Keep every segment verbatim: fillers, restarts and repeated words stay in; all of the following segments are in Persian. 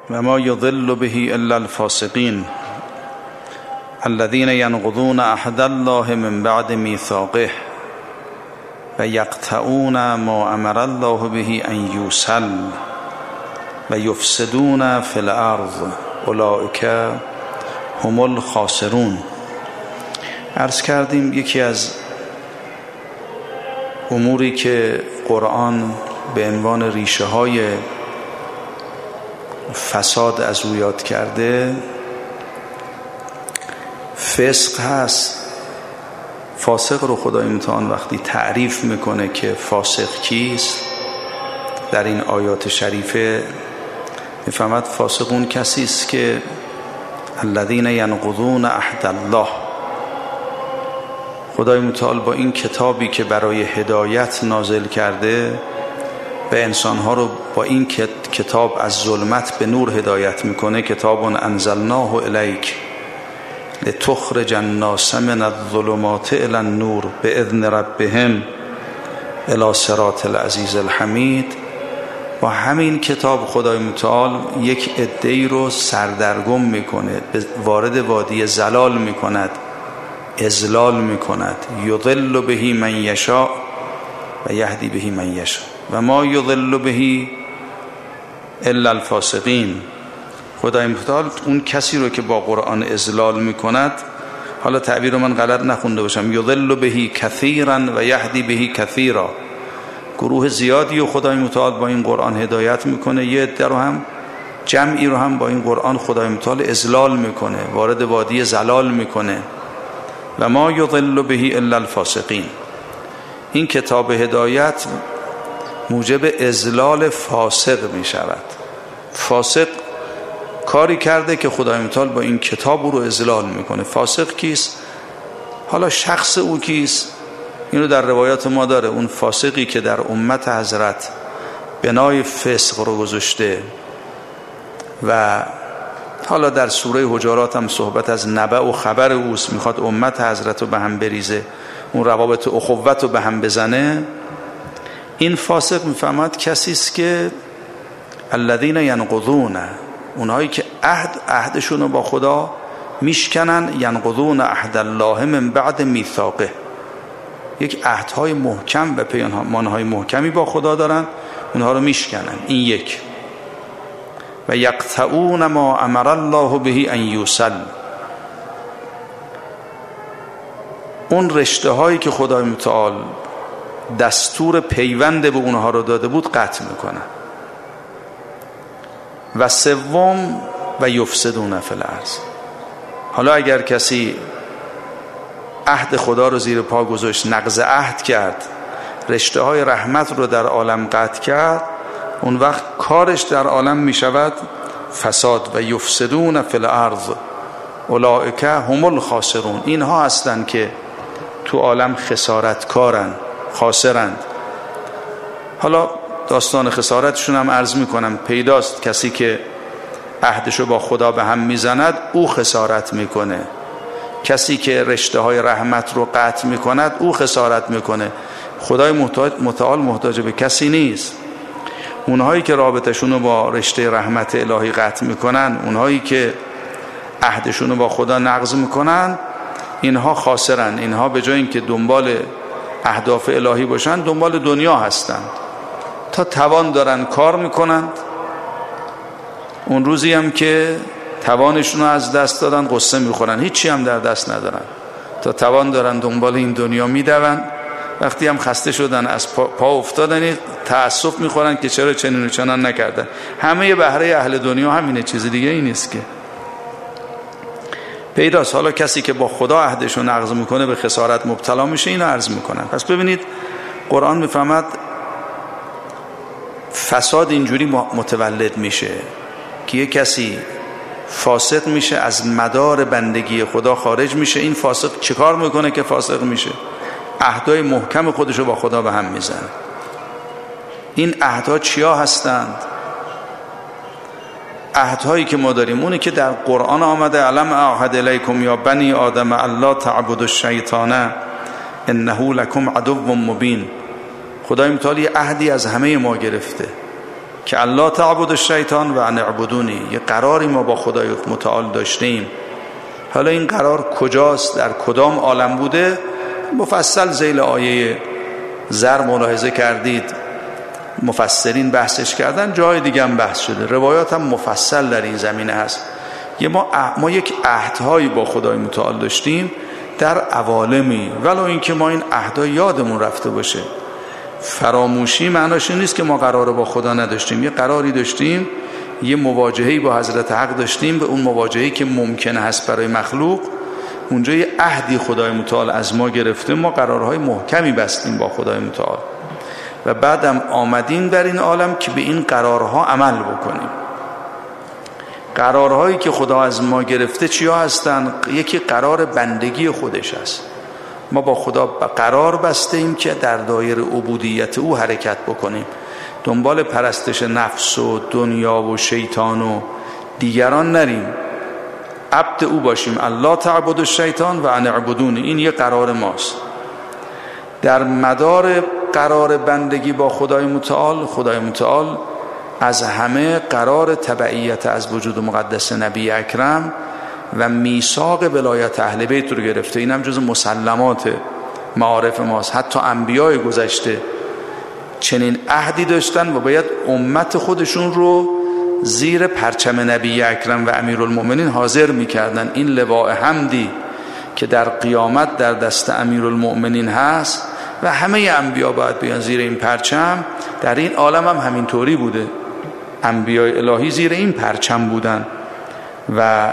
و ما یضل به الا الفاسقین الذين ينقضون عهد الله من بعد میثاقه و یقطعون ما امر الله به ان یوصل و یفسدون فی الارض اولئک هم الخاسرون. عرض کردیم یکی از اموری که قرآن به عنوان ریشه های فساد از او یاد کرده فسق هست. فاسق رو خدای متعال وقتی تعریف میکنه که فاسق کیست در این آیات شریفه میفهمد فاسق اون کسی است که الذین ینقضون عهد الله. خدای متعال با این کتابی که برای هدایت نازل کرده و انسانها رو با این کتاب از ظلمت به نور هدایت میکنه. کتاب انزلناه الیک لتخرج الناس من الظلمات الی النور باذن ربهم الی صراط العزیز الحمید. با همین کتاب خدای متعال یک عده‌ای رو سردرگم میکنه، وارد وادی ضلال میکند، اضلال میکند. یضل به من یشاء و یهدی به من یشاء و ما یضل به الا الفاسقین. خدای متعال اون کسی رو که با قرآن اضلال میکند، حالا تعبیر من غلط نخونده باشم، یضل به کثیرا و یهدی به کثیرا، گروه زیادی و خدای متعال با این قرآن هدایت میکنه، یه عده رو هم جمعی رو هم با این قرآن خدای متعال اضلال میکنه، وارد وادی ضلال میکنه. و ما یضل به الا الفاسقین. این کتاب هدایت موجب اضلال فاسق میشود. فاسق کاری کرده که خدای متعال با این کتاب رو اضلال میکنه. فاسق کیست؟ حالا شخص او کیست؟ اینو در روایات ما داره. اون فاسقی که در امت حضرت بنای فسق رو گذاشته و حالا در سوره حجرات هم صحبت از نبأ و خبر اوست، میخواد امت حضرت رو به هم بریزه، اون روابط اخوت رو به هم بزنه. این فاسق میفهمد کسی است که الذین ینقضون، اونهایی که عهد عهدشون رو با خدا میشکنن. ینقضون عهد الله من بعد میثاقه، یک عهدهای محکم و پیمانهای محکمی با خدا دارن، اونها رو میشکنن. این یک. و یقطعون ما امر الله به ان یوصل، اون رشته هایی که خدای متعال دستور پیوند به اونها رو داده بود قطع میکنن. و سوم و یفسدون فی الارض. حالا اگر کسی عهد خدا رو زیر پا گذاشت، نقض عهد کرد، رشته های رحمت رو در عالم قطع کرد، اون وقت کارش در عالم می شود فساد. و یفسدون فی الارض اولئک هم الخاسرون. اینها هستند که تو عالم خسارت کارن، خاسرند. حالا داستان خسارتشون هم عرض می کنم. پیداست کسی که عهدشو با خدا به هم می زند او خسارت می کنه. کسی که رشته های رحمت رو قطع می کند او خسارت می کنه. خدای متعال محتاج به کسی نیست. اونهایی که رابطشون رو با رشته رحمت الهی قطع می کنن، اونهایی که عهدشون رو با خدا نقض می کنن، اینها خاسرن. اینها به جای اینکه دنبال اهداف الهی باشن دنبال دنیا هستند. تا توان دارن کار میکنند، اون روزی هم که توانشون رو از دست دادن قصه میخورن، هیچی هم در دست ندارن. تا توان دارن دنبال این دنیا میدون، وقتی هم خسته شدن از پا, پا افتادن تأسف میخورن که چرا چنین و چنان نکردن. همه بهره اهل دنیا همینه، چیز دیگه این نیست که. پیداست حالا کسی که با خدا عهدشو نقض میکنه به خسارت مبتلا میشه. اینو عرض میکنن. پس ببینید قرآن میفهمد فساد اینجوری متولد میشه که یک کسی فاسق میشه، از مدار بندگی خدا خارج میشه. این فاسق چیکار میکنه که فاسق میشه؟ عهدهای محکم خودشو با خدا به هم میزنه. این عهدها چیا هستند؟ عهدهایی که ما داریم اونی که در قرآن آمده علم اعهد الیکم یا بنی آدم الا تعبدوا الشیطان انه لکم عدو مبین. خدای متعال یه عهدی از همه ما گرفته. که الله تعبد الشیطان و ان اعبدونی. یه قراری ما با خدای متعال داشتیم. حالا این قرار کجاست، در کدام عالم بوده، مفصل ذیل آیه زر ملاحظه کردید، مفسرین بحثش کردن، جای دیگه هم بحث شده، روایات هم مفصل در این زمینه هست. یه ما, ما یک عهدهایی با خدای متعال داشتیم در عوالمی، ولو اینکه ما این عهدها یادمون رفته باشه. فراموشی معناش این نیست که ما قرار با خدا نداشتیم. یه قراری داشتیم، یه مواجهه‌ای با حضرت حق داشتیم، به اون مواجهه‌ای که ممکن هست برای مخلوق، اونجا یه عهدی خدای متعال از ما گرفته، ما قرارهای محکمی بستیم با خدای متعال و بعدم آمدیم در این عالم که به این قرارها عمل بکنیم. قرارهایی که خدا از ما گرفته چیا هستن؟ یکی قرار بندگی خودش است. ما با خدا قرار بستیم که در دایره عبودیت او حرکت بکنیم، دنبال پرستش نفس و دنیا و شیطان و دیگران نریم، عبد او باشیم. الله تعبد الشیطان و ان اعبدونی، این یه قرار ماست. در مدار قرار بندگی با خدای متعال، خدای متعال از همه قرار تبعیت از وجود مقدس نبی اکرم و میثاق ولایت اهل بیت رو گرفته. این هم جز مسلمات معارف ماست. حتی انبیای گذشته چنین عهدی داشتن و باید امت خودشون رو زیر پرچم نبی اکرم و امیرالمؤمنین حاضر میکردن. این لواء حمدی که در قیامت در دست امیرالمؤمنین هست و همه انبیا باید بیان زیر این پرچم، در این عالم هم همینطوری بوده. انبیای الهی زیر این پرچم بودن و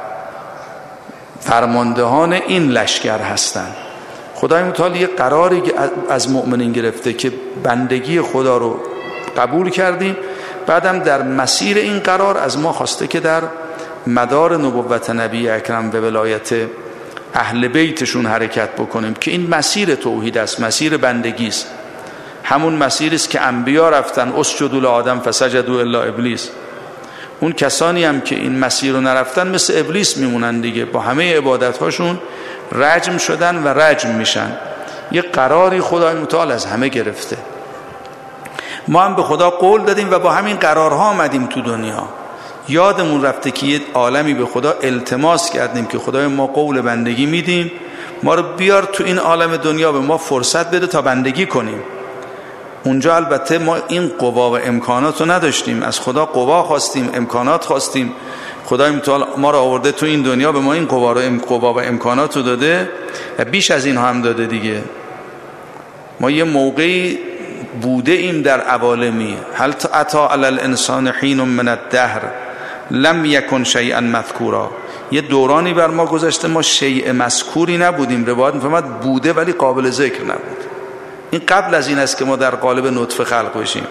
فرماندهان این لشکر هستند. خدای متعال یه قراری از مؤمنین گرفته که بندگی خدا رو قبول کردیم، بعدم در مسیر این قرار از ما خواسته که در مدار نبوت نبی اکرم و ولایت اهل بیتشون حرکت بکنیم، که این مسیر توحید است، مسیر بندگی است. همون مسیری است که انبیا رفتن اسجدوا لآدم فسجدوا الا ابلیس. اون کسانی هم که این مسیر رو نرفتن مثل ابلیس میمونن دیگه، با همه عبادت‌هاشون رجم شدن و رجم میشن. یه قراری خدای متعال از همه گرفته. ما هم به خدا قول دادیم و با همین قرارها آمدیم تو دنیا. یادمون رفته که یه عالمی به خدا التماس کردیم که خدای ما قول بندگی میدیم، ما رو بیار تو این عالم دنیا، به ما فرصت بده تا بندگی کنیم. اونجا البته ما این قوا و امکانات رو نداشتیم، از خدا قوا خواستیم، امکانات خواستیم. خدای متعال ما رو آورده تو این دنیا، به ما این قوا رو قوا و امکانات رو داده و بیش از این هم داده دیگه. ما یه موقعی بوده ایم در عوالمی، هل اتی علی الانسان حین من الدهر لم یکن شیئا مذکورا. یه دورانی بر ما گذشته ما شیء مذکوری نبودیم. روایت می‌فرماد بوده ولی قابل ذکر نبود. این قبل از این است که ما در قالب نطفه خلق بشیم.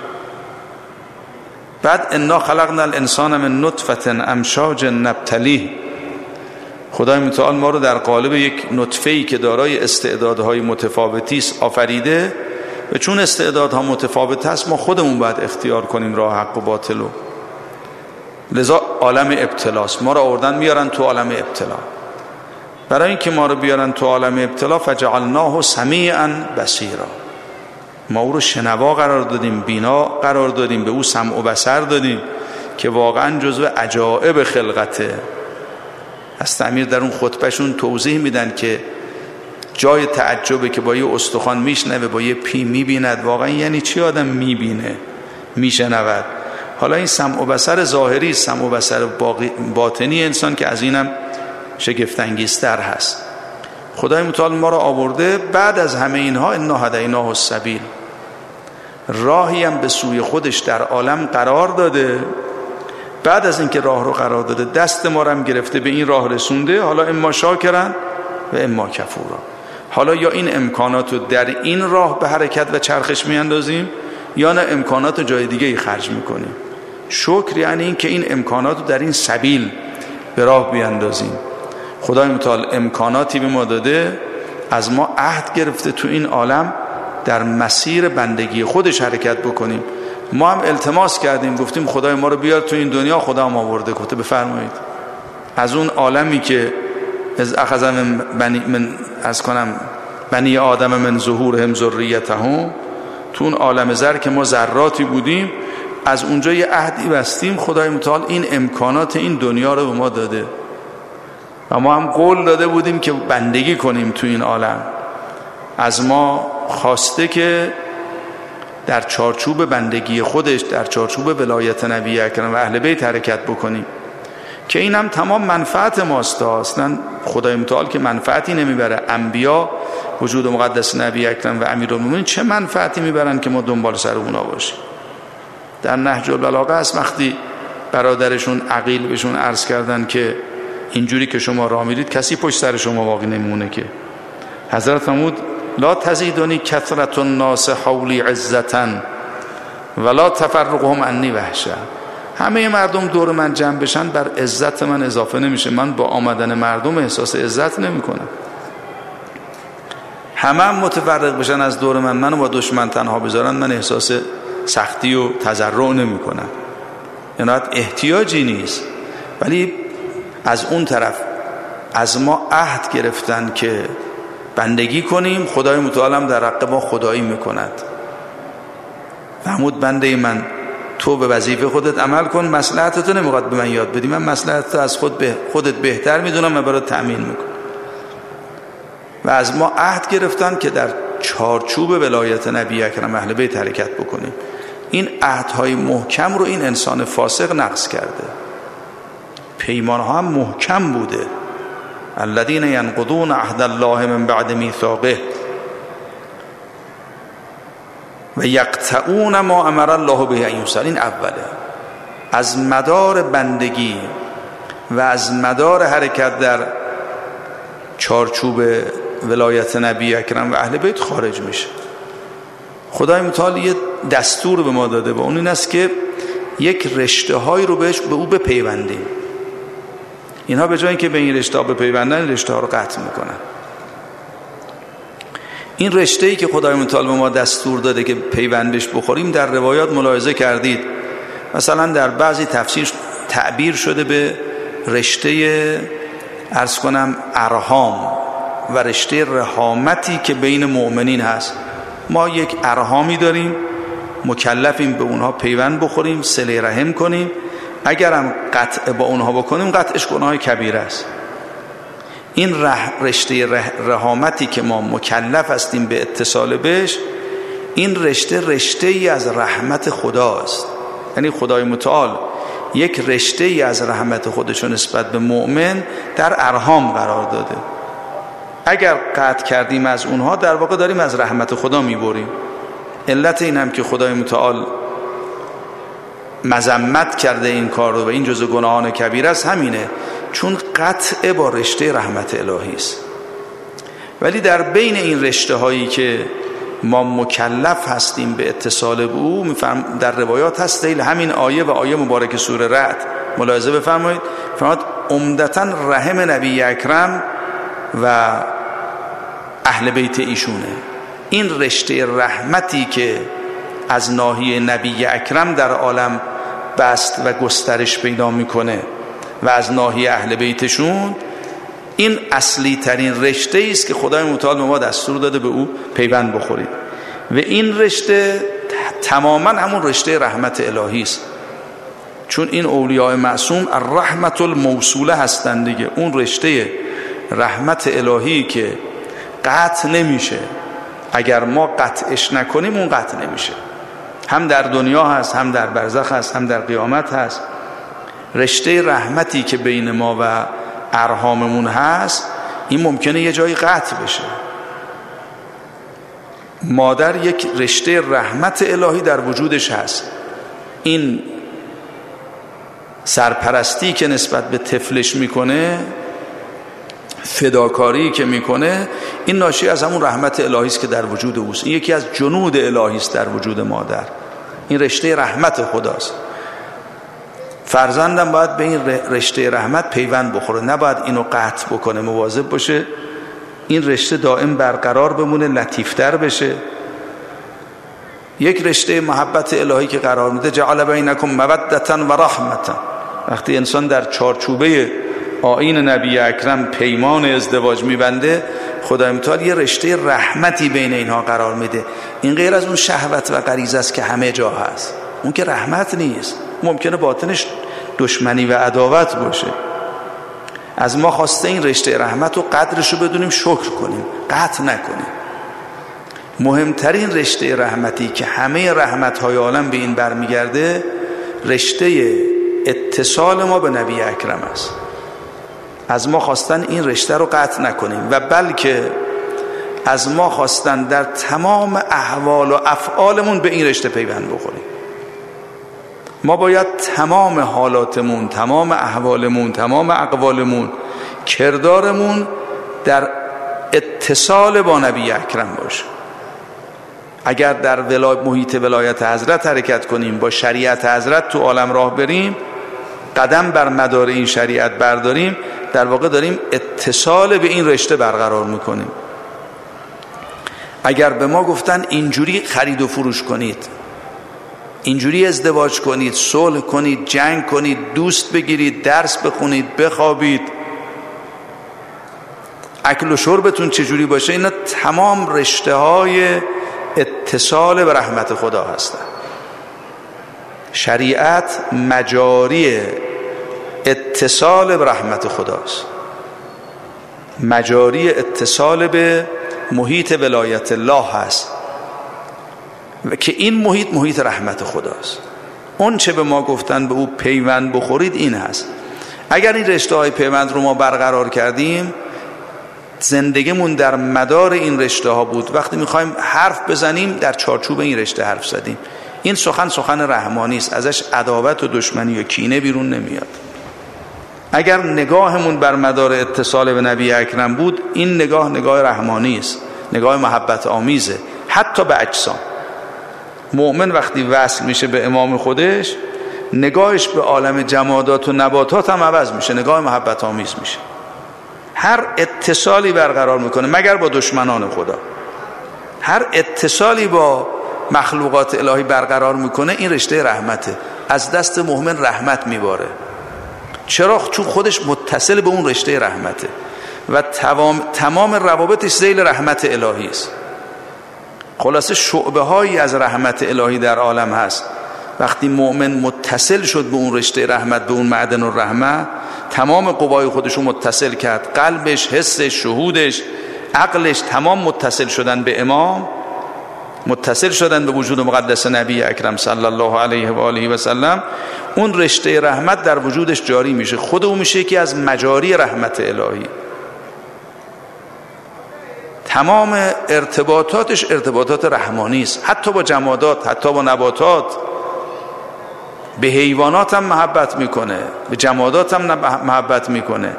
بعد انا خلقنا الانسان من نطفه امشاج نبتلیه. خدای متعال ما رو در قالب یک نطفه‌ای که دارای استعدادهای متفاوتی است آفریده و چون استعدادها متفاوت است ما خودمون باید اختیار کنیم راه حق و باطل رو. لذا عالم ابتلاست. ما رو آوردن میارن تو عالم ابتلا. برای اینکه ما رو بیارن تو عالم ابتلا فجعلناه سمیعا بصیرا، ما او رو شنوا قرار دادیم، بینا قرار دادیم، به او سمع و بصر دادیم که واقعا جزو عجائب خلقته. از امیر در اون خطبهشون توضیح میدن که جای تعجبه که با یه استخوان میشنوه، با یه پی میبیند. واقعا یعنی چی آدم میبینه میشنود؟ حالا این سمع و بصر ظاهری، سمع و بصر باطنی انسان که از اینم شگفت انگیزتر هست. خدای متعال ما را آورده بعد از همه اینها انا هدیناه السبیل، راهی هم به سوی خودش در عالم قرار داده. بعد از اینکه راه رو قرار داده دست ما رو هم گرفته به این راه رسونده. حالا اما شاکرن و اما کفورا. حالا یا این امکانات رو در این راه به حرکت و چرخش میاندازیم یا نه امکانات رو جای دیگه ای خرج میکنیم. شکر یعنی این که این امکانات رو در این سبیل به راه بیاندازیم. خدای متعال امکاناتی به ما داده، از ما عهد گرفته تو این عالم در مسیر بندگی خودش حرکت بکنیم. ما هم التماس کردیم، گفتیم خدای ما رو بیار تو این دنیا. خدا ما آورده، گفته بفرمایید. از اون عالمی که از اخذ من بنی من از کنم بنی آدم من ظهورهم ذریتهم، تو اون عالم زر که ما ذراتی بودیم، از اونجا یه عهدی بستیم، خدای متعال این امکانات این دنیا رو به ما داده و ما هم قول داده بودیم که بندگی کنیم تو این عالم. از ما خواسته که در چارچوب بندگی خودش، در چارچوب ولایت نبی اکرم و اهل بیت حرکت بکنیم که این هم تمام منفعت ماست. اصلا خدای متعال که منفعتی نمیبره. انبیا وجود مقدس نبی اکرم و امیرالمومنین چه منفعتی میبرن که ما دنبال سر اونا باشیم؟ در نهج البلاغه است وقتی برادرشون عقیل بهشون عرض کردن که اینجوری که شما راه میرید کسی پشت سر شما باقی نمونه، که حضرت فرمود لا تزیدنی کثرت الناس حولی عزتا ولا تفرقهم عنی وحشا. همه مردم دور من جمع بشن بر عزت من اضافه نمیشه، من با آمدن مردم احساس عزت نمی کنم. همه هم متفرق بشن از دور من، منو با دشمن تنها بذارن، من احساس سختی و تضرع نمی کنم. یعنی احتیاجی نیست، ولی از اون طرف از ما عهد گرفتن که بندگی کنیم. خدای متعال هم در حق ما خدایی میکند. فرمود بنده من تو به وظیفه خودت عمل کن، مصلحتتو نمیخواد به من یاد بدی، من مصلحتتو از خود به خودت بهتر میدونم و برات تأمین میکنم. و از ما عهد گرفتن که در چارچوب ولایت نبی اکرم اهل بیت حرکت بکنیم. این عهدهای محکم رو این انسان فاسق نقض کرده. پیمانها هم محکم بوده. الذين ينقضون عهد الله من بعد میثاقه و یقطعون ما امر الله به ان یوصل. این اوله. از مدار بندگی و از مدار حرکت در چارچوب ولایت نبی اکرم و اهل بیت خارج میشه. خدای متعال یه دستور به ما داده و اون این است که یک رشته هایی رو بهش به او بپیوندیم. اینها به جای اینکه به این رشته ها بپیوندن، این رشته ها رو قطع میکنن. این رشته ای که خدای متعال به ما دستور داده که پیوندش بخوریم، در روایات ملاحظه کردید مثلا در بعضی تفسیر تعبیر شده به رشته عرض کنم ارحام و رشته رحامتی که بین مؤمنین هست. ما یک ارحامی داریم، مکلفیم به اونها پیوند بخوریم، صله رحم کنیم. اگرم قطع با اونها بکنیم قطعش گناه کبیره است. این رح رشته رح رحامتی که ما مکلف هستیم به اتصال بهش، این رشته رشته ای از رحمت خداست. یعنی خدای متعال یک رشته ای از رحمت خودش نسبت به مؤمن در ارحام قرار داده. اگر قطع کردیم از اونها، در واقع داریم از رحمت خدا میبریم. علت این هم که خدای متعال مذمت کرده این کار رو و این جزء گناهان کبیره است همینه، چون قطع با رشته رحمت الهی است. ولی در بین این رشته هایی که ما مکلف هستیم به اتصال به او، میفهم در روایات هست دیل همین آیه و آیه مبارک سوره رعد ملاحظه بفرمایید، فرمود عمدتاً رحم نبی اکرم و اهل بیت ایشونه. این رشته رحمتی که از ناحیه نبی اکرم در عالم بست و گسترش پیدا میکنه و از ناحیه اهل بیتشون، این اصلی ترین رشته است که خدای متعال به ما دستور داده به او پیوند بخورید. و این رشته تماما همون رشته رحمت الهی است، چون این اولیاء معصوم الرحمت الموصوله هستند دیگه. اون رشته رحمت الهی که قطع نمیشه، اگر ما قطعش نکنیم اون قطع نمیشه. هم در دنیا هست، هم در برزخ هست، هم در قیامت هست. رشته رحمتی که بین ما و ارحاممون هست، این ممکنه یه جایی قطع بشه. مادر یک رشته رحمت الهی در وجودش هست. این سرپرستی که نسبت به طفلش میکنه، فداکاری که میکنه، این ناشی از همون رحمت الهی است که در وجود اوست. این یکی از جنود الهی است در وجود مادر. این رشته رحمت خداست. فرزندم باید به این رشته رحمت پیوند بخوره، نباید اینو قطع بکنه، مواظب باشه این رشته دائم برقرار بمونه، لطیفتر بشه. یک رشته محبت الهی که قرار میده، جعل بینکم مودة و رحمة. وقتی انسان در چارچوبه آیین نبی اکرم پیمان ازدواج میبنده، خدای متعال یه رشته رحمتی بین اینها قرار میده. این غیر از اون شهوت و غریزه است که همه جا هست. اون که رحمت نیست، ممکنه باطنش دشمنی و عداوت باشه. از ما خواسته این رشته رحمت رو قدرش رو بدونیم، شکر کنیم، قطع نکنیم. مهمترین رشته رحمتی که همه رحمت‌های عالم به این برمیگرده، رشته اتصال ما به نبی اکرم است. از ما خواستن این رشته رو قطع نکنیم و بلکه از ما خواستن در تمام احوال و افعالمون به این رشته پیوند بخوریم. ما باید تمام حالاتمون، تمام احوالمون، تمام اقوالمون، کردارمون در اتصال با نبی اکرم باشه. اگر در ولای... محیط ولایت حضرت حرکت کنیم، با شریعت حضرت تو عالم راه بریم، قدم بر مدار این شریعت برداریم، در واقع داریم اتصال به این رشته برقرار میکنیم. اگر به ما گفتن اینجوری خرید و فروش کنید، اینجوری ازدواج کنید، صلح کنید، جنگ کنید، دوست بگیرید، درس بخونید، بخوابید، اکل و شربتون چجوری باشه، اینا تمام رشته های اتصال به رحمت خدا هستن. شریعت مجاری اتصال به رحمت خداست، مجاری اتصال به محیط ولایت الله هست و که این محیط محیط رحمت خداست. اون چه به ما گفتن به او پیوند بخورید این هست. اگر این رشته های پیوند رو ما برقرار کردیم، زندگیمون در مدار این رشته ها بود. وقتی میخوایم حرف بزنیم در چارچوب این رشته حرف زدیم. این سخن سخن رحمانی است، ازش عداوت و دشمنی و کینه بیرون نمیاد. اگر نگاهمون بر مدار اتصال به نبی اکرم بود، این نگاه نگاه رحمانی است، نگاه محبت آمیزه، حتی به اجسام. مؤمن وقتی وصل میشه به امام خودش، نگاهش به عالم جمادات و نباتات هم عوض میشه، نگاه محبت آمیز میشه. هر اتصالی برقرار میکنه، مگر با دشمنان خدا، هر اتصالی با مخلوقات الهی برقرار میکنه، این رشته رحمته. از دست مؤمن رحمت میباره. چرا؟ چون خودش متصل به اون رشته رحمته و تمام, تمام روابطش ذیل رحمت الهی است. خلاصه شعبه هایی از رحمت الهی در عالم هست. وقتی مؤمن متصل شد به اون رشته رحمت، به اون معدن الرحمه، تمام قوای خودشو متصل کرد، قلبش، حسش، شهودش، عقلش، تمام متصل شدن به امام، متصل شدن به وجود مقدس نبی اکرم صلی الله علیه و آله و سلم. اون رشته رحمت در وجودش جاری میشه، خود او میشه یکی از مجاری رحمت الهی. تمام ارتباطاتش ارتباطات رحمانی است، حتی با جمادات، حتی با نباتات. به حیوانات هم محبت میکنه، به جمادات هم محبت میکنه.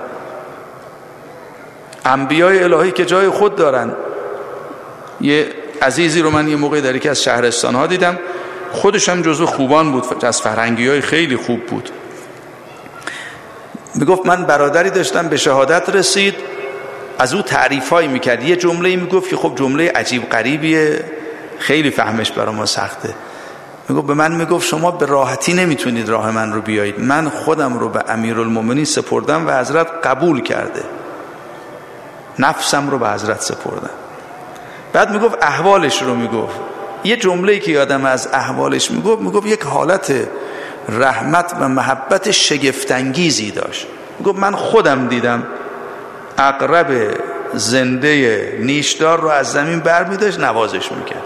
انبیای الهی که جای خود دارن. یه عزیزی رو من یه موقع در یکی از شهرستان ها دیدم، خودش هم جزو خوبان بود، از فرهنگی های خیلی خوب بود. میگفت من برادری داشتم به شهادت رسید، از او تعریف هایی میکرد. یه جمله میگفت که خب جمله عجیب غریبیه، خیلی فهمش برای ما سخته. میگفت به من میگفت شما به راحتی نمیتونید راه من رو بیایید، من خودم رو به امیرالمومنین سپردم و حضرت قبول کرده، نفسم رو به حضرت سپردم. بعد میگفت احوالش رو میگفت، یه جمله‌ای که یادم از احوالش میگفت، میگفت یک حالت رحمت و محبت شگفت‌انگیزی داشت. میگفت من خودم دیدم عقرب زنده نیشدار رو از زمین برمی‌داشت نوازش میکرد.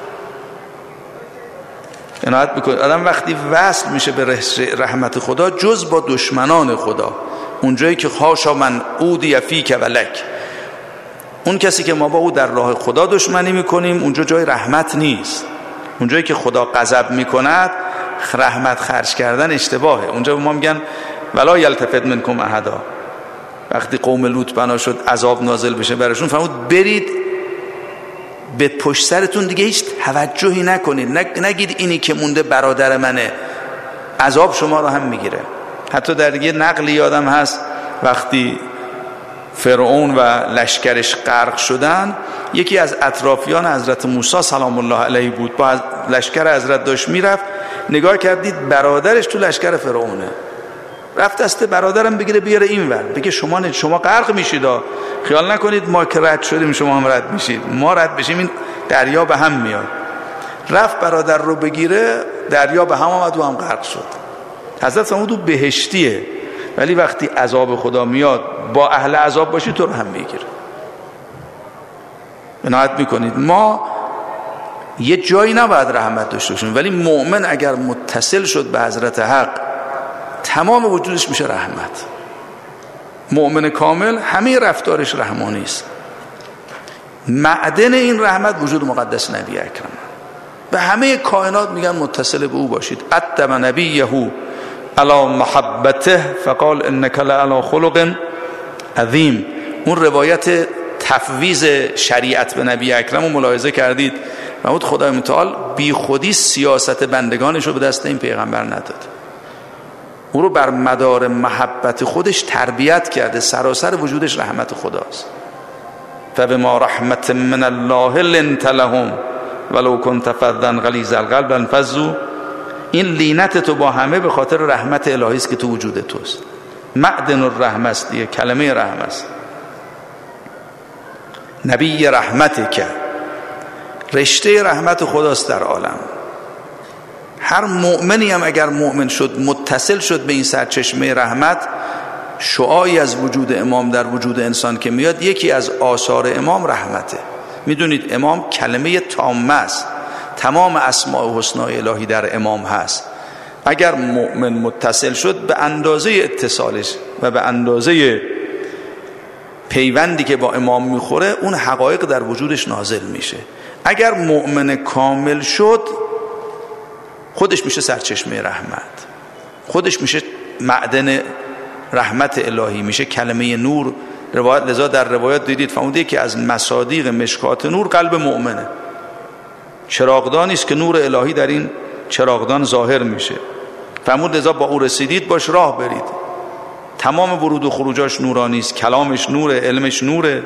عنایت بکنید آدم وقتی وصل میشه به رحمت خدا، جز با دشمنان خدا، اونجایی که خاشا من اودی فیک و لک، اون کسی که ما با او در راه خدا دشمنی میکنیم، اونجا جای رحمت نیست. اونجایی که خدا غضب میکند، رحمت خرج کردن اشتباهه. اونجا به ما میگن ولا یلتفت منکم احدا. وقتی قوم لوط بنا شد عذاب نازل بشه براشون، فرمود برید به پشت سرتون دیگه هیچ توجهی نکنید، نگید اینی که مونده برادر منه، عذاب شما رو هم میگیره. حتی در یه نقلی یادم هست وقتی فرعون و لشکرش غرق شدن، یکی از اطرافیان حضرت موسی سلام الله علیه بود، با لشکر حضرت داشت میرفت، نگاه کردید برادرش تو لشکر فرعونه، رفت دست برادرم بگیره بیاره اینور، بگه شما نه، شما غرق میشید، خیال نکنید ما که رد شدیم شما هم رد میشید، ما رد بشیم این دریا به هم میاد. رفت برادر رو بگیره، دریا به هم آمد و هم غرق شد. حضرت ثمود بهشتیه، ولی وقتی عذاب خدا میاد با اهل عذاب باشی تو رو هم میگیره. عنایت میکنید ما یه جایی نباید رحمت داشته باشیم، ولی مؤمن اگر متصل شد به حضرت حق تمام وجودش میشه رحمت. مؤمن کامل همه رفتارش رحمانی است. معدن این رحمت وجود مقدس نبی اکرم. به همه کائنات میگن متصل به او باشید. ادب نبیه علی محبته فقال انک لعلی خلق عظیم. اون روایت تفویض شریعت به نبی اکرم رو ملاحظه کردید. محمود خدای متعال بی خودی سیاست بندگانش رو به دست این پیغمبر نداد. او رو بر مدار محبت خودش تربیت کرده. سراسر وجودش رحمت خداست. فبما رحمت من الله لنت لهم ولو كنت فظا غلیظ القلب لانفضوا. این لینت تو با همه به خاطر رحمت الهی است که تو وجود توست. معدن الرحمه است دیگه، کلمه رحمه است. نبی رحمت که رشته رحمت خداست در عالم. هر مؤمنی هم اگر مؤمن شد متصل شد به این سرچشمه رحمت، شعاعی از وجود امام در وجود انسان که میاد، یکی از آثار امام رحمته. میدونید امام کلمه تامه است، تمام اسماء و حسنای الهی در امام هست. اگر مؤمن متصل شد به اندازه اتصالش و به اندازه پیوندی که با امام میخوره اون حقایق در وجودش نازل میشه. اگر مؤمن کامل شد خودش میشه سرچشمه رحمت، خودش میشه معدن رحمت الهی، میشه کلمه نور. روایت لذا در روایت دیدید فرموده که از مصادیق مشکات نور قلب مؤمنه. چراغدانی است که نور الهی در این چراغدان ظاهر میشه. فرمود لذا با او رسیدید باش راه برید. تمام ورود و خروجاش نورانی است، کلامش نوره، علمش نوره.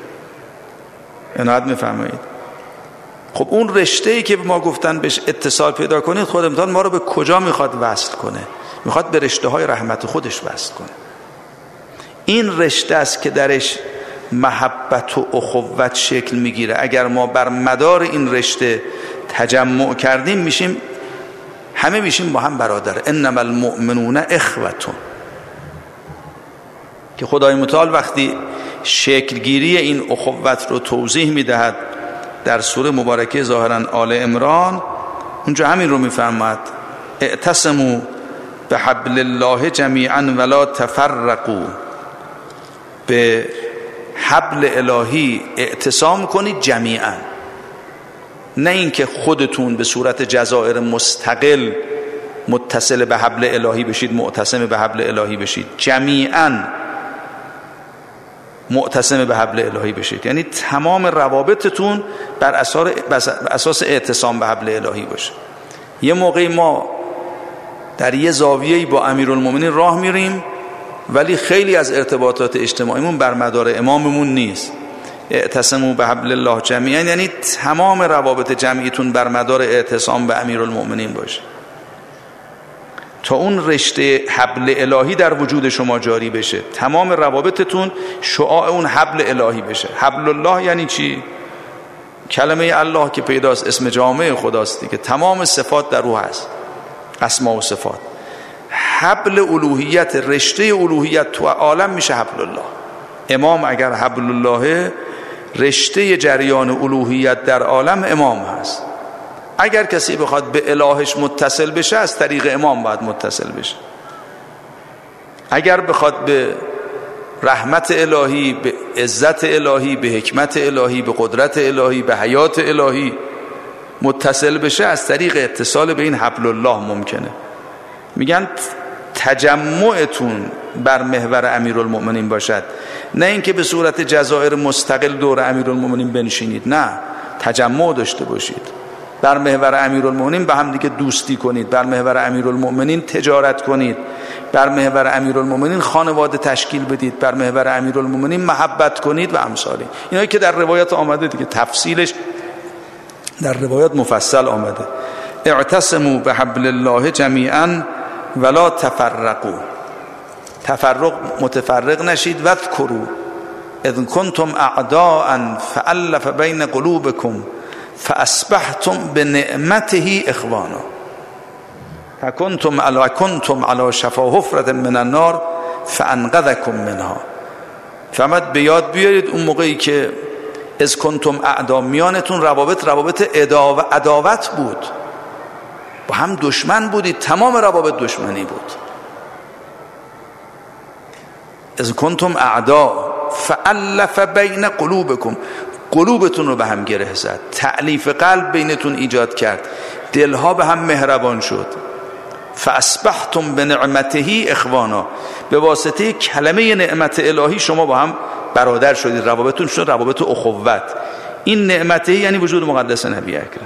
عنایت میفرمایید. خب اون رشته‌ای که ما گفتن بهش اتصال پیدا کنید، خود امتحان ما رو به کجا میخواد وصل کنه؟ میخواد به رشته های رحمت خودش وصل کنه. این رشته است که درش محبت و اخوت شکل میگیره. اگر ما بر مدار این رشته تجمع کردیم میشیم همه میشیم با هم برادر. انما المؤمنون اخوتون. که خدای متعال وقتی شکلگیری این اخوت رو توضیح میدهد در سوره مبارکه ظاهرا آل عمران، اونجا همین رو میفرماد: اعتصموا بحبل الله جمیعا ولا تفرقوا. به حبل الهی اعتصام کنید جمیعا، نه اینکه خودتون به صورت جزائر مستقل متصل به حبل الهی بشید، معتصم به حبل الهی بشید. جمیعا معتصم به حبل الهی بشید، یعنی تمام روابطتون بر اساس اعتصام به حبل الهی باشه. یه موقعی ما در یه زاویه‌ای با امیرالمومنین راه میریم ولی خیلی از ارتباطات اجتماعیمون بر مدار اماممون نیست. اعتصموا به حبل الله جمیعا یعنی تمام روابط جمعیتون بر مدار اعتصام به امیرالمومنین باشه، تا اون رشته حبل الهی در وجود شما جاری بشه، تمام روابطتون شعاع اون حبل الهی بشه. حبل الله یعنی چی؟ کلمه الله که پیداست، اسم جامع خداست که تمام صفات در او هست، اسما و صفات. حبل الوهیت، رشته الوهیت تو عالم میشه حبل الله. امام اگر حبل الله، رشته جریان الوهیت در عالم امام هست. اگر کسی بخواد به الهش متصل بشه از طریق امام باید متصل بشه. اگر بخواد به رحمت الهی، به عزت الهی، به حکمت الهی، به قدرت الهی، به حیات الهی متصل بشه از طریق اتصال به این حبل الله ممکنه. میگن تجمعتون بر محور امیرالمؤمنین باشد، نه اینکه به صورت جزائر مستقل دور امیرالمؤمنین بنشینید، نه، تجمع داشته باشید. بر محور امیرالمؤمنین به هم دیگه دوستی کنید، بر محور امیرالمؤمنین تجارت کنید، بر محور امیرالمؤمنین خانواده تشکیل بدید، بر محور امیرالمؤمنین محبت کنید و امثالی. اینایی که در روایات آمده دیگه، تفصیلش در روایات مفصل آمده. اعتصموا بحبل الله جمیعا ولا تفرقوا. تفرق متفرق نشید. واذکروا اذ کنتم اعداء فالف بین قلوبکم فاصبحتم بنعمته اخوانا. فکنتم علی کنتم علی شفا حفرة من النار فانقذکم منها. فهمت به یاد بیارید اون موقعی که از کنتم اعدا، میانتون روابط روابط عداوت بود، با هم دشمن بودید، تمام روابط دشمنی بود. از کنتم اعدا فالف بین قلوبکم، قلوبتون رو به هم گره زد، تألیف قلب بینتون ایجاد کرد، دلها به هم مهربان شد. فاصبحتم بنعمته اخوانا، به واسطه کلمه نعمت الهی شما با هم برادر شدید، روابطتون شد روابط اخوت. این نعمته یعنی وجود مقدس نبی اکرم.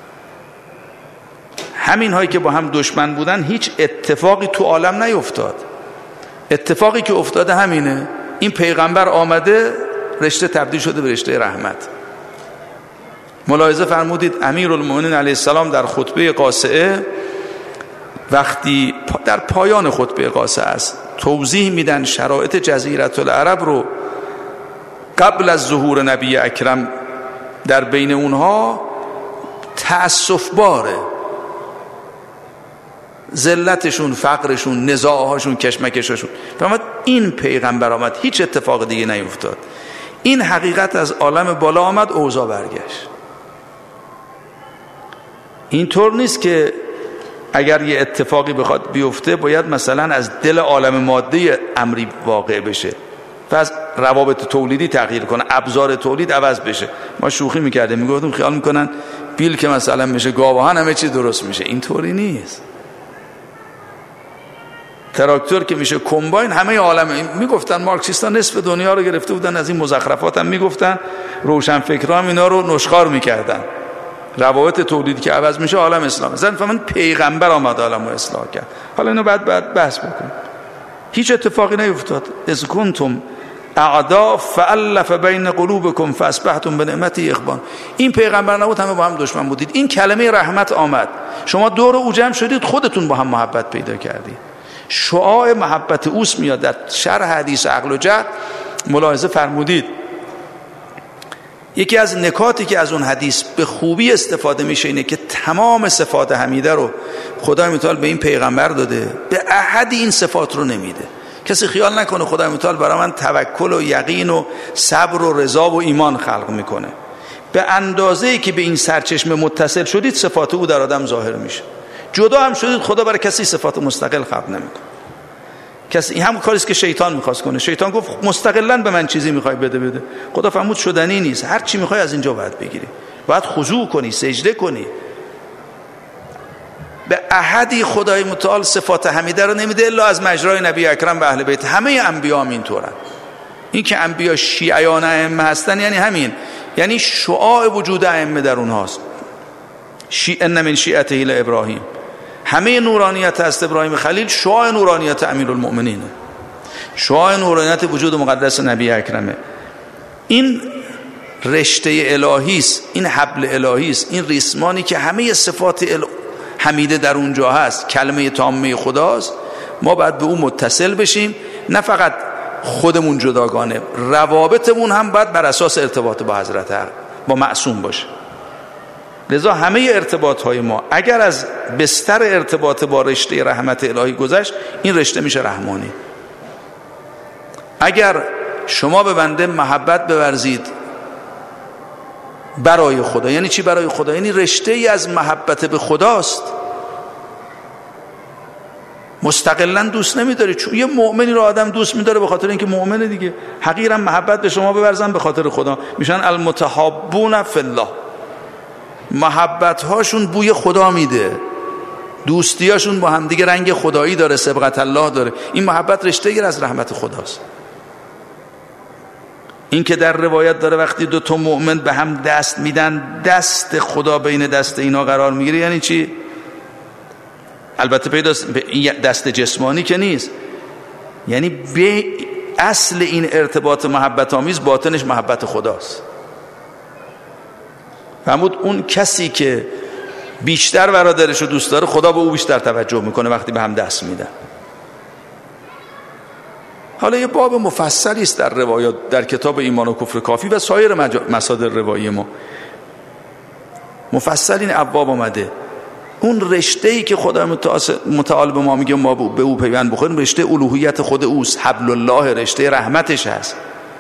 همین هایی که با هم دشمن بودن هیچ اتفاقی تو عالم نیفتاد. اتفاقی که افتاده همینه، این پیغمبر آمده رشته تبدیل شده به رشته رحمت. ملاحظه فرمودید امیرالمومنین علیه السلام در خطبه قاصعه، وقتی در پایان خطبه قاصعه است توضیح میدن شرایط جزیره العرب رو قبل از ظهور نبی اکرم، در بین اونها تأسف باره، ذلتشون، فقرشون، نزاعهاشون، کشمکشاشون. فرمود این پیغمبر آمد هیچ اتفاق دیگه نیفتاد، این حقیقت از عالم بالا آمد، اوضاع برگشت. اینطور نیست که اگر یه اتفاقی بخواد بیفته باید مثلا از دل عالم ماده امری واقع بشه و از روابط تولیدی تغییر کنه، ابزار تولید عوض بشه. ما شوخی میکردیم، میگفتیم خیال میکنن بیل که مثلا میشه گاوهان همه چی درست میشه. اینطوری نیست. تراکتور که میشه کمباین، همه عالم میگفتن مارکسیستا نصف دنیا رو گرفته بودن، از این مزخرفات هم میگفتن، روشنفکران اینا رو نشخوار میکردن. روابط تولیدی که عوض میشه عالم اسلام. زن فهمن پیغمبر آمد عالم رو اصلاح کرد. حالا اینو بعد بعد بحث بکنیم. هیچ اتفاقی نیفتاد. از کنتم اعدا فالف بین قلوبکم فاصبحتم بنعمتی اخوان. این پیغمبر نبود همه با هم دشمن بودید. این کلمه رحمت آمد، شما دور او جمع شدید، خودتون با هم محبت پیدا کردید. شعاع محبت اوست میاد. در شرح حدیث عقل و جهل ملاحظه فرمودید یکی از نکاتی که از اون حدیث به خوبی استفاده میشه اینه که تمام صفات حمیده رو خدای متعال به این پیغمبر داده، به احدی این صفات رو نمیده. کسی خیال نکنه خدای متعال برای من توکل و یقین و صبر و رضا و ایمان خلق میکنه. به اندازه‌ای که به این سرچشمه متصل شدید صفات او در آدم ظاهر میشه. جدا هم شدید خدا برای کسی صفات مستقل خلق نمیکنه. کسی این هم کاریست که شیطان میخواست کنه. شیطان گفت مستقلاً به من چیزی میخوای بده بده. خدا فرمود شدنی نیست، هر چی میخوای از اینجا باید بگیری، باید خضوع کنی، سجده کنی. به احدی خدای متعال صفات حمیده رو نمیده الا از مجرای نبی اکرم و اهل بیت. همه انبیا هم اینطورن. این که انبیا شیعیان ائمه هستن یعنی همین، یعنی شعاع وجود ائمه در اونهاست. شیء ان من شیعته ابراهیم، همه نورانیت است ابراهیم خلیل شعاع نورانیت امیرالمؤمنین، شعاع نورانیت وجود مقدس نبی اکرمه. این رشته الهی است، این حبل الهی است، این ریسمانی که همه صفات ال... حمیده در اونجا هست، کلمه تامه خداست. ما باید به اون متصل بشیم، نه فقط خودمون جداگانه، روابطمون هم باید بر اساس ارتباط با حضرت حق، با معصوم باشه. لذا همه ارتباط های ما اگر از بستر ارتباط با رشته رحمت الهی گذشت، این رشته میشه رحمانی. اگر شما به بنده محبت بورزید برای خدا، یعنی چی برای خدا؟ یعنی رشته ای از محبت به خداست. مستقلا دوست نمیداری، چون یه مؤمنی رو آدم دوست میداره به خاطر اینکه مؤمنه دیگه. حقیقتا محبت به شما بورزن به خاطر خدا، میشن المتحابون فی الله. محبت هاشون بوی خدا میده، دوستی هاشون با هم دیگه رنگ خدایی داره، سبقت الله داره. این محبت رشته ای از رحمت خداست. این که در روایت داره وقتی دو تا مؤمن به هم دست میدن، دست خدا بین دست اینا قرار میگیره. یعنی چی؟ البته پیداست دست جسمانی که نیست، یعنی به اصل این ارتباط محبت آمیز باطنش محبت خداست. فرمود اون کسی که بیشتر برادرش رو دوست داره، خدا به او بیشتر توجه میکنه وقتی به هم دست میدن. حالا یه باب مفصلی است در روایات، در کتاب ایمان و کفر کافی و سایر مصادر روایی ما مفصل این ابواب آمده. اون رشته‌ای که خدا متعال به ما میگه ما به او پیوند بخوریم، رشته الوهیت خود اوست، حبل الله، رشته رحمتش هست.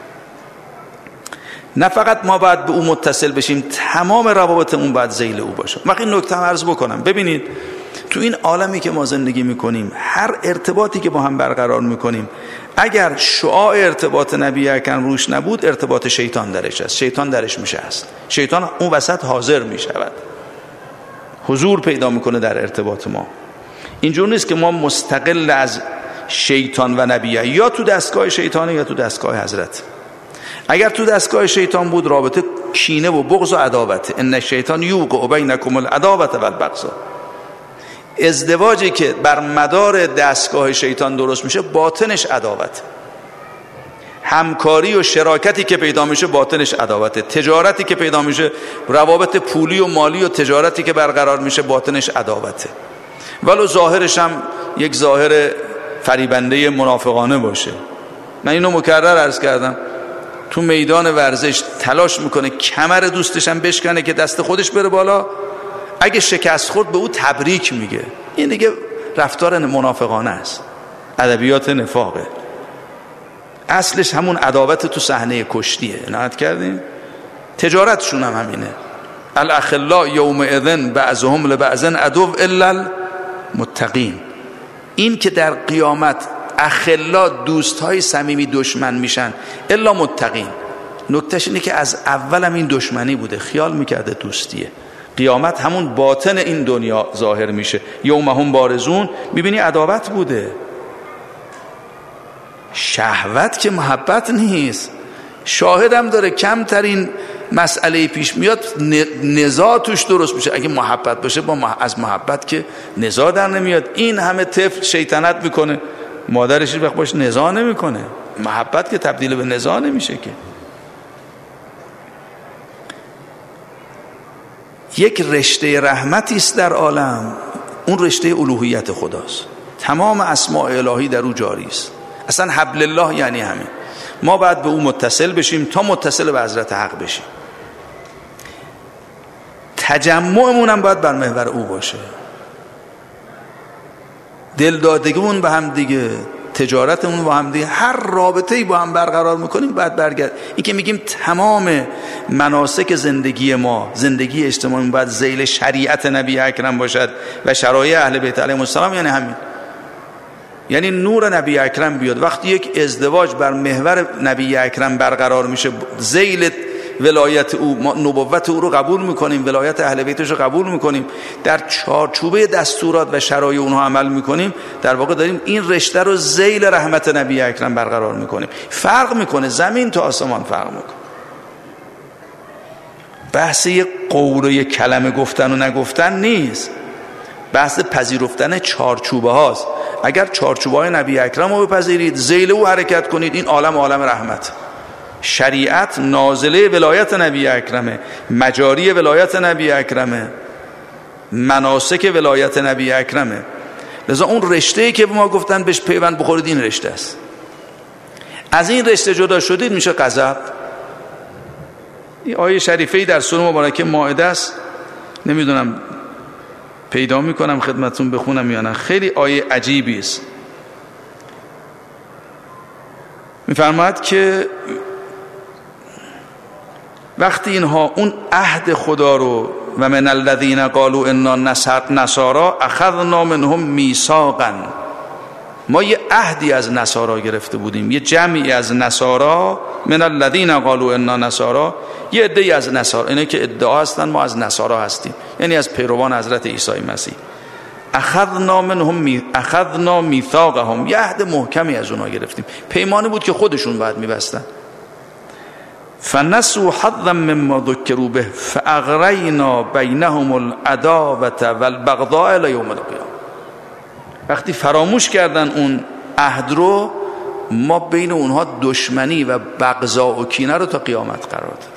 نه فقط ما باید به او متصل بشیم، تمام روابطمون باید ذیل او باشه. وقتی این نکته عرض بکنم، ببینید تو این عالمی که ما زندگی میکنیم، هر ارتباطی که با هم برقرار میکنیم، اگر شعاع ارتباط نبی اکرم روش نبود، ارتباط شیطان درش است، شیطان درش میشه است، شیطان اون وسط حاضر میشود، حضور پیدا میکنه در ارتباط ما. اینجور نیست که ما مستقل از شیطان و نبیه، یا تو دستگاه شیطانه یا تو دستگاه حضرت. اگر تو دستگاه شیطان بود، رابطه کینه و بغض و عداوت، ان الشیطان یوقع بینکم العداوة والبغضاء. ازدواجی که بر مدار دستگاه شیطان درست میشه، باطنش عداوت. همکاری و شراکتی که پیدا میشه، باطنش عداوت. تجارتی که پیدا میشه، روابط پولی و مالی و تجارتی که برقرار میشه، باطنش عداوته، ولو ظاهرش هم یک ظاهر فریبنده منافقانه باشه. من اینو مکرر عرض کردم، تو میدان ورزش تلاش میکنه کمر دوستش هم بشکنه که دست خودش بره بالا، اگه شکست خورد به او تبریک میگه. این دیگه رفتار منافقانه است، ادبیات نفاقه، اصلش همون عداوت تو صحنه کشتیه. عنایت کردیم؟ تجارتشون هم همینه. الاخلاء یومئذ بعضهم لبعض عدو الا المتقین. این که در قیامت اخلا دوستهای صمیمی دشمن میشن الا متقین، نکتهش اینه که از اول هم این دشمنی بوده، خیال میکرده دوستیه. قیامت همون باطن این دنیا ظاهر میشه، یوم هم بارزون، میبینی عداوت بوده. شهوت که محبت نیست. شاهدم داره کمترین مسئله پیش میاد نزاع توش درست میشه. اگه محبت باشه، با مح... از محبت که نزاع در نمیاد. این همه طفل شیطنت میکنه، مادرش وقت باش نزاع نمیکنه. محبت که تبدیل به نزاع نمیشه که. یک رشته رحمتی است در عالم، اون رشته الوهیت خداست، تمام اسماء الهی در او جاری است. اصلا حبل الله یعنی همین، ما باید به او متصل بشیم تا متصل به حضرت حق بشیم. تجمعمون هم باید بر محور او باشه، دلدادگیمون به هم دیگه، تجارتمون با هم دیگه، هر رابطه‌ای با هم برقرار میکنیم باید برگرد. این که میگیم تمام مناسک زندگی ما، زندگی اجتماعی باید ذیل شریعت نبی اکرم باشد و شرایع اهل بیت علیهم السلام، یعنی همین، یعنی نور نبی اکرم بیاد. وقتی یک ازدواج بر محور نبی اکرم برقرار میشه، ذیل ولایت او، ما نبوت او رو قبول میکنیم، ولایت اهل بیتش رو قبول میکنیم، در چارچوبه دستورات و شرایع اونها عمل میکنیم، در واقع داریم این رشته رو ذیل رحمت نبی اکرم برقرار میکنیم. فرق میکنه، زمین تا آسمان فرق میکنه. بحث یک قول و یک کلمه گفتن و نگفتن نیست، بحث پذیرفتن چارچوبه هاست. اگر چارچوبه های نبی اکرم رو بپذیرید، ذیل او حرکت کنید، این عالم عالم رحمت. شریعت نازله ولایت نبی اکرمه، مجاری ولایت نبی اکرمه، مناسک ولایت نبی اکرمه. لذا اون رشته‌ای که به ما گفتن بهش پیوند بخورید، این رشته است. از این رشته جدا شدید میشه غضب. این آیه شریفه‌ای در سوره مبارکه مائده است، نمیدونم پیدا میکنم خدمتون بخونم یا نه، خیلی آیه عجیبی است. میفرماید که وقتی اینها اون عهد خدا رو، و من الذین قالوا انا نصارا اخذنا منهم میثاقا، ما یه عهدی از نصارا گرفته بودیم، یه جمعی از نصارا، من الذین قالوا انا نصارا، یه عده‌ای از نصارا، اینه که ادعا هستن ما از نصارا هستیم، یعنی از پیروان حضرت عیسی مسیح. اخذنا منهم اخذنا میثاقهم، یه عهد محکمی از اونها گرفتیم، پیمانی بود که خودشون باید میبستن. فنسوا حظا مما ذکروا به فاغرینا بینهم العداوة والبغضاء الی یوم القیامة. وقتی فراموش کردن اون عهد رو، ما بین اونها دشمنی و بغضا و کینه رو تا قیامت قرار دادیم.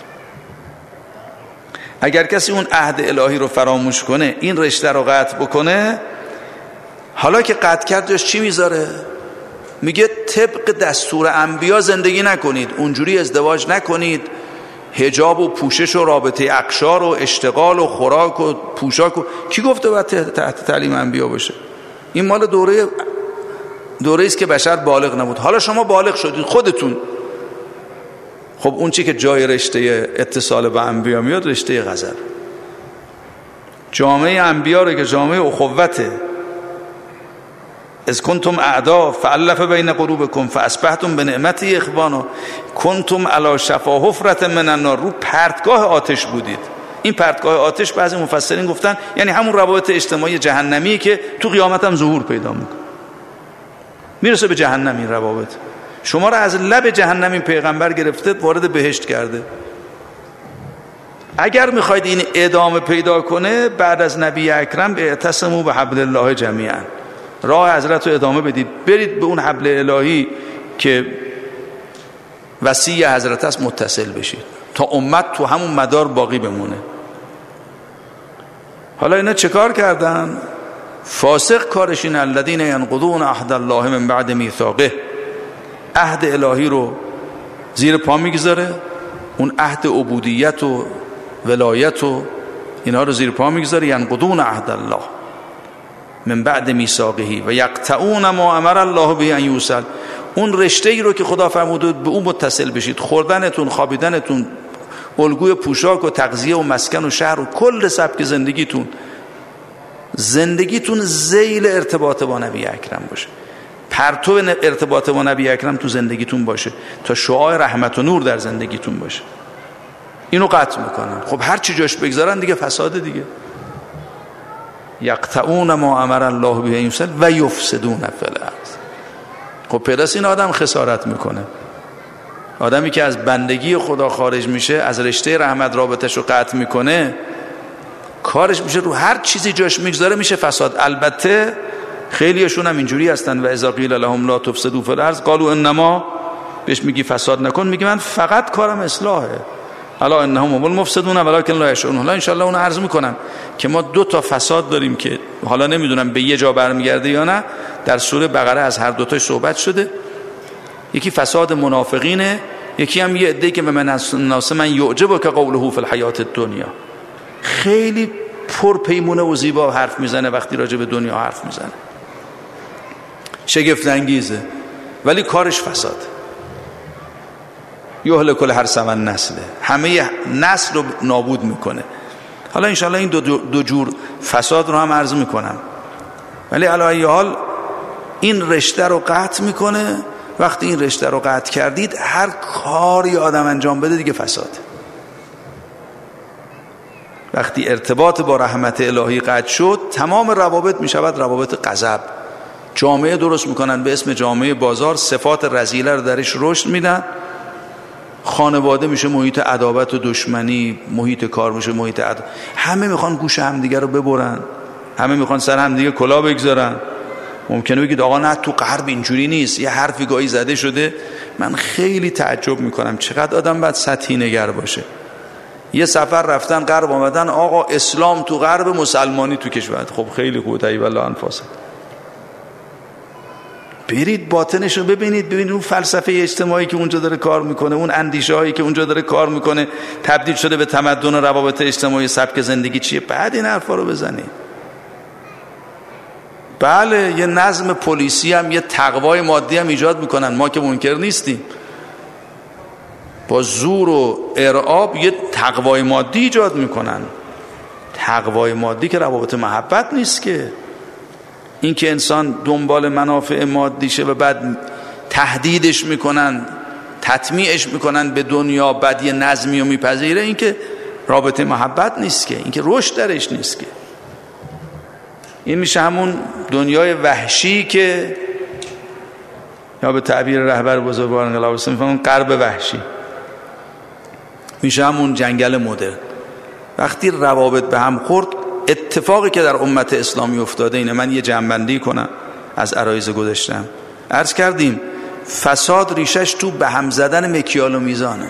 اگر کسی اون عهد الهی رو فراموش کنه، این رشته رو قطع بکنه، حالا که قطع کرد جاش چی میذاره؟ میگه طبق دستور انبیا زندگی نکنید، اونجوری ازدواج نکنید، حجاب و پوشش و رابطه اقشار و اشتغال و خوراک و پوشاک و کی گفته باید تحت تعلیم انبیا باشه؟ این مال دوره دوره است که بشر بالغ نبود. حالا شما بالغ شدید خودتون، خب اون چی که جای رشته اتصال به انبیا میاد رشته غضب. جامعه انبیا رو که جامعه اخوته، از کنتم اعدا فالف بین قلوبکم فاصبحتم بنعمتی اخوانا کنتم علی شفا حفرة من النار، رو پرتگاه آتش بودید. این پرتگاه آتش بعضی مفسرین گفتن یعنی همون روابط اجتماعی جهنمی که تو قیامت هم ظهور پیدا میکنه، میرسه به جهنم. این روابط شما را از لب جهنم این پیغمبر گرفته وارد بهشت کرده. اگر میخواید این ادامه پیدا کنه بعد از نبی اکرم اعتصموا بحبل الله جمیعا، راه حضرت رو ادامه بدید، برید به اون حبل الهی که وصی حضرت است متصل بشید تا امت تو همون مدار باقی بمونه. حالا اینا چه کار کردن؟ فاسق کارش این الذین ینقضون عهد الله من بعد میثاقه، عهد الهی رو زیر پا میگذاره، اون عهد عبودیت و ولایت و اینا رو زیر پا میگذاره. ینقضون عهد الله من بعد میثاقه و یقطعون ما امر الله به ان یوصل، اون رشته ای رو که خدا فرموده به اون متصل بشید. خوردنتون، خوابیدنتون، الگوی پوشاک و تغذیه و مسکن و شهر و کل سبک زندگیتون زندگیتون ذیل ارتباط با نبی اکرم باشه، پرتو ارتباط با نبی اکرم تو زندگیتون باشه تا شعاع رحمت و نور در زندگیتون باشه. اینو قطع میکنن. خب هر چی جاش بگذارن دیگه فساده دیگه. یقطعون ما امر الله به ان یوصل و یفسدون فی الارض. خب پس این آدم خسارت میکنه. آدمی که از بندگی خدا خارج میشه، از رشته رحمت رابطش رو قطع میکنه، کارش میشه رو هر چیزی جاش میگذاره میشه فساد. البته خیلیشون هم اینجوری هستن و اذا قیل لهم لا تفسدوا فی الارض قالوا انما، بهش میگی فساد نکن، میگه من فقط کارم اصلاحه. الا انهم هم المفسدون ولکن لا یشعرون. حالا ان شاء الله اون عرض میکنم که ما دو تا فساد داریم که حالا نمیدونم به یه جا برمیگرده یا نه، در سوره بقره از هر دو تاش صحبت شده. یکی فساد منافقینه، یکی هم یه عده‌ای که من الناس من یعجبک قوله فی الحیات الدنیا، خیلی پرپیمونه و زیبا حرف میزنه وقتی راجع به دنیا حرف میزنه، شگفت انگیزه، ولی کارش فساد. یهلک الحرث و النسل، همه نسل رو نابود میکنه. حالا انشاءالله این دو, دو جور فساد رو هم عرض میکنم، ولی علی ای حال این رشته رو قطع میکنه. وقتی این رشته رو قطع کردید هر کاری آدم انجام بده دیگه فساد. وقتی ارتباط با رحمت الهی قطع شد تمام روابط میشود روابط غضب. جامعه درست میکنن به اسم جامعه بازار، صفات رذیله رو درش رشد میدن. خانواده میشه محیط عداوت و دشمنی، محیط کار میشه محیط عد... همه میخوان گوش همدیگه رو ببرن، همه میخوان سر همدیگه کلاه بگذارن. ممکنه بگید آقا نه تو غرب اینجوری نیست، یه حرفی گاهی زده شده. من خیلی تعجب میکنم چقدر آدم باید سطحی نگر باشه. یه سفر رفتن غرب آمدن، آقا اسلام تو غرب، مسلمانی تو کشور. خب خیلی خوبه، ای والله انفاسه. برید باطنش رو ببینید، ببینید اون فلسفه اجتماعی که اونجا داره کار میکنه، اون اندیشه هایی که اونجا داره کار میکنه تبدیل شده به تمدن و روابط اجتماعی، سبک زندگی چیه. بعد این حرفا رو بزنید. بله یه نظم پلیسی هم یه تقوای مادی هم ایجاد میکنن، ما که منکر نیستیم. با زور و ارعاب یه تقوای مادی ایجاد میکنن. تقوای مادی که روابط محبت نیست که. این که انسان دنبال منافع مادیشه و بعد تهدیدش میکنن، تطمیعش میکنن به دنیا، بعد یه نظمی رو میپذیره، این که رابطه محبت نیست که، این که رشد درش نیست که. این میشه همون دنیای وحشی که یا به تعبیر رهبر بزرگوار انقلاب اسلامی میفهمون غرب وحشی، میشه همون جنگل مدرن. وقتی روابط به هم خورد، اتفاقی که در امت اسلامی افتاده اینه. من یه جنبندی کنم از عرایض گذاشتم. عرض کردیم فساد ریشش تو به هم زدن مکیال و میزانه.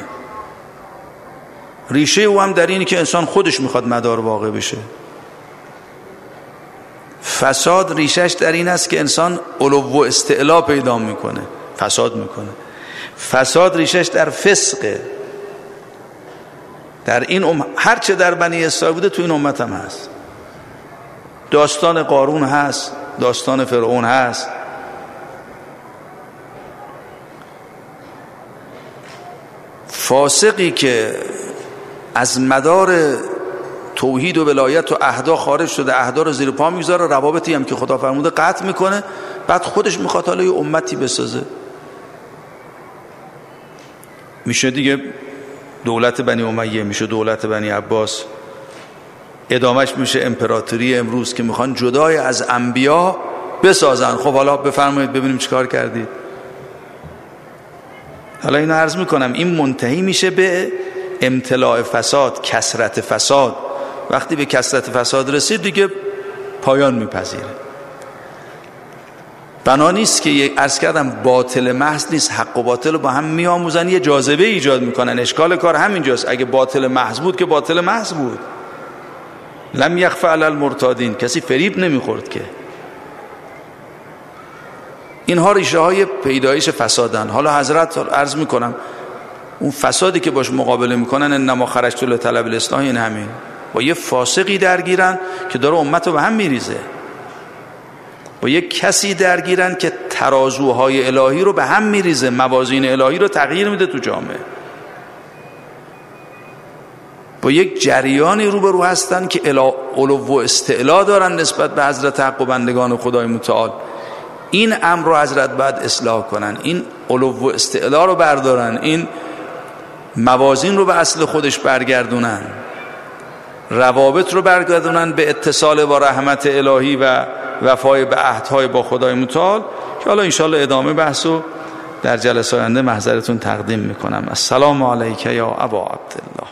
ریشه او هم در اینی که انسان خودش میخواد مدار واقع بشه. فساد ریشش در این است که انسان علو و استعلا پیدا میکنه، فساد میکنه. فساد ریشش در فسقه. در این ام... هر چه در بنی اسرائیل بوده تو این امت هم هست. داستان قارون هست، داستان فرعون هست. فاسقی که از مدار توحید و ولایت و عهدا خارج شده، عهدا رو زیر پا میگذاره، روابطی هم که خدا فرموده قطع میکنه، بعد خودش میخواد حالا یه امتی بسازه. میشه دیگه دولت بنی امیه، میشه دولت بنی عباس، ادامش میشه امپراتوری امروز که میخوان جدای از انبیا بسازن. خب حالا بفرمایید ببینیم چیکار کردید. حالا اینو عرض میکنم، این منتهی میشه به امتلاع فساد، کثرت فساد. وقتی به کثرت فساد رسید دیگه پایان میپذیره. بنا نیست که یک عرض کردم باطل محض نیست، حق و باطل رو با هم میآموزن، یه جاذبه ایجاد میکنن. اشکال کار همینجاست. اگه باطل محض بود که باطل محض بود. لم یخفى علی المرتادین، کسی فریب نمیخورد که. اینها ریشه های پیدایش فسادن. حالا حضرت عرض میکنم اون فسادی که باش مقابله میکنن، انما خرجت لطلب الاصلاح، این همین با یه فاسقی درگیرن که داره امت رو به هم میریزه، با یه کسی درگیرن که ترازوهای الهی رو به هم میریزه، موازین الهی رو تغییر میده تو جامعه، با یک جریانی روبرو هستن که علو و استعلا دارن نسبت به حضرت حق و بندگان خدای متعال. این امر رو حضرت باید اصلاح کنن، این علو و استعلا رو بردارن، این موازین رو به اصل خودش برگردونن، روابط رو برگردونن به اتصال با رحمت الهی و وفای به عهدهای با خدای متعال، که حالا انشاءالله ادامه بحثو در جلسه آینده محضرتون تقدیم میکنم. السلام علیک یا ابا عبدالله.